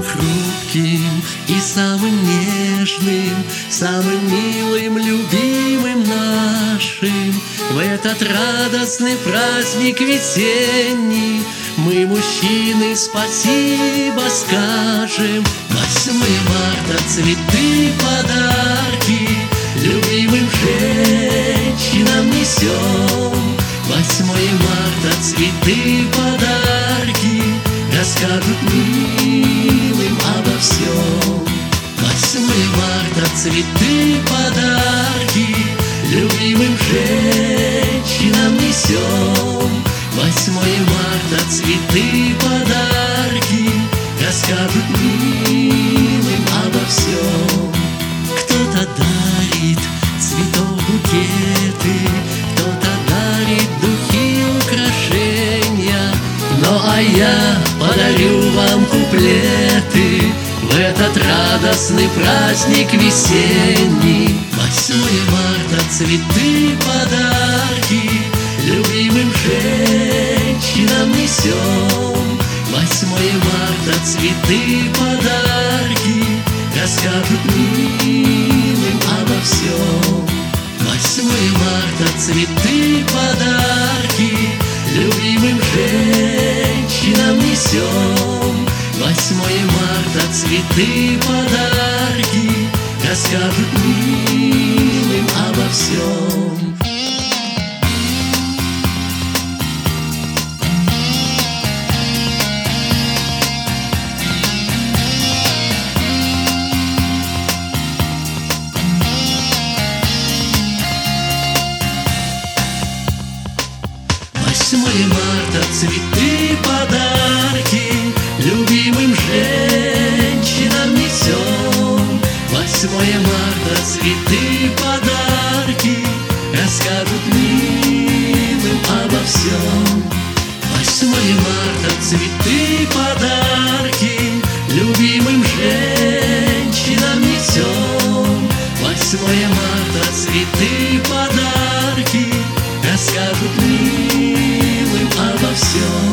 хрупким и самым нежным, самым милым, любимым нашим. В этот радостный праздник весенний мы, мужчины, спасибо скажем. 8 марта цветы, подарки любимым женщинам несем. 8 марта цветы, подарки расскажут милым обо всем. 8 марта цветы, подарки любимым женщинам несем. 8 марта цветы, подарки расскажут милым обо всем. Кто-то дарит цветов букеты, кто-то дарит духи, украшения. Ну а я подарю вам куплеты в этот радостный праздник весенний. 8 марта цветы, подарки любимым женщинам несем. 8 марта цветы, подарки расскажут милым обо всем. 8 марта цветы, подарки любимым женщинам несем. 8 марта цветы, подарки расскажут милым обо всем. Марта цветы, подарки любимым женщинам несем. 8 марта цветы, подарки расскажут милым обо всем. 8 марта цветы, подарки любимым женщинам несем. 8 марта цветы, подарки расскажут милым обо всем.